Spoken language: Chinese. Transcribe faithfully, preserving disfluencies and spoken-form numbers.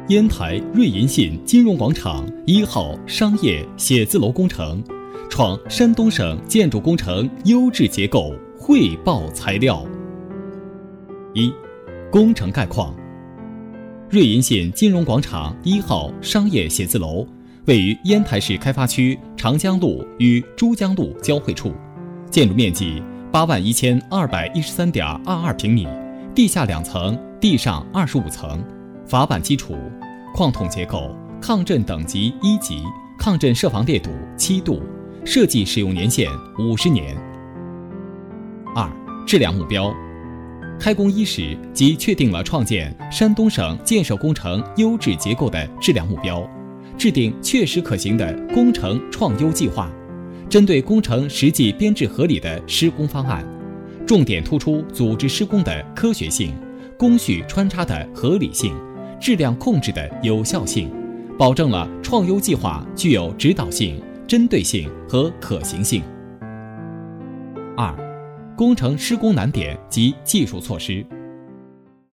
烟台瑞银信金融广场一号商业写字楼工程，创山东省建筑工程优质结构汇报材料。一、工程概况。瑞银信金融广场一号商业写字楼位于烟台市开发区长江路与珠江路交汇处，建筑面积八万一千二百一十三点二二平米，地下两层，地上二十五层，法板基础，矿筒结构，抗震等级一级，抗震设防烈度七度，设计使用年限五十年。二、质量目标。开工伊始即确定了创建山东省建设工程优质结构的质量目标，制定确实可行的工程创优计划，针对工程实际编制合理的施工方案，重点突出组织施工的科学性、工序穿插的合理性、质量控制的有效性，保证了创优计划具有指导性、针对性和可行性。二、工程施工难点及技术措施。